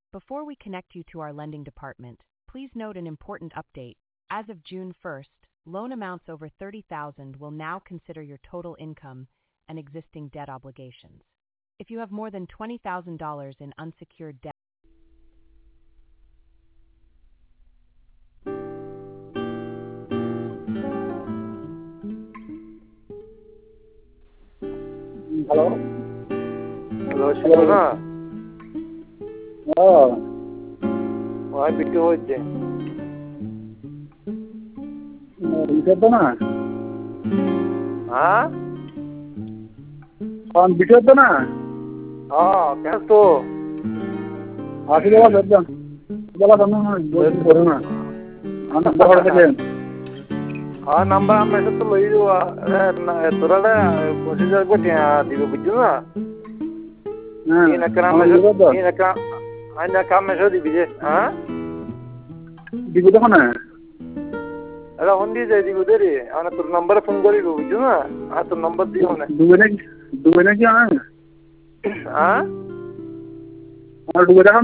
Before we connect you to our lending department, please note an important update. As of June 1st, loan amounts over $30,000 will now consider your total income and existing debt obligations. If you have more than $20,000 in unsecured debt, Halo. Halo, siapa? Oh, Wah, video aja. bisa na? Hah? Kawan bisa na? क्या तो? Aku jawab saja. Jawab sama boleh na. Anak bahar bede. Number में से तो लई हुआ थोड़ा ना procedure को दियो बुझो ना इन काम में से दिबे हां Dibutuh mana? अरे होंदी दे दिबो दे रे आना तो नंबर फोन करी बुझो ना हां तो नंबर दियो ना Dua na क्या है? हां और dua